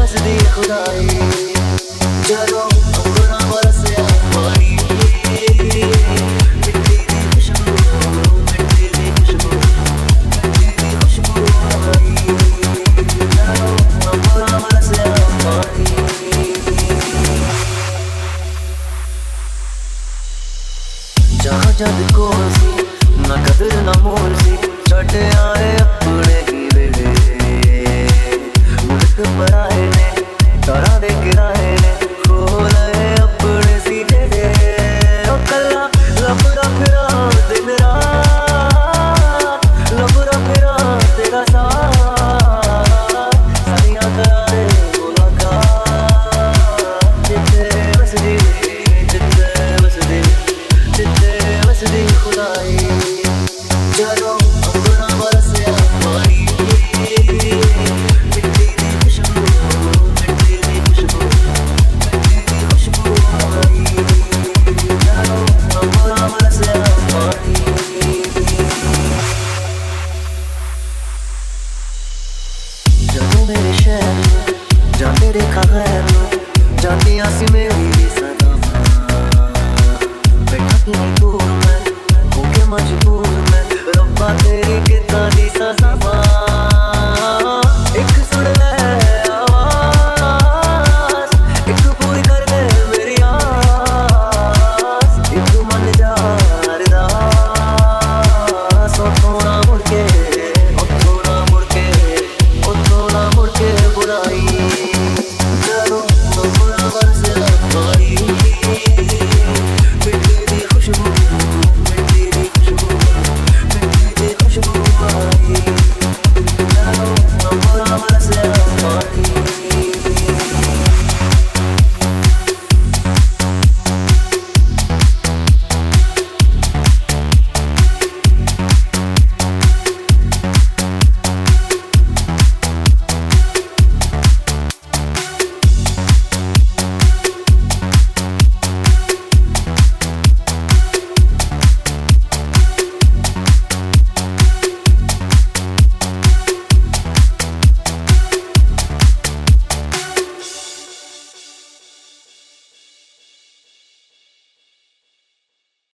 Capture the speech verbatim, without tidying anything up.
हसदी खुदाई चलो अंबरा बरसे पानी मिट्टी दी खुशबू मिट्टी दी खुशबू मिट्टी दी खुशबू आई चलो अंबरा बरसे पानी जहाँ जद कोल सी ना कदर ना मोल सी छड़ आए अपने ही वेले मुल्क पराए ने तारा दे के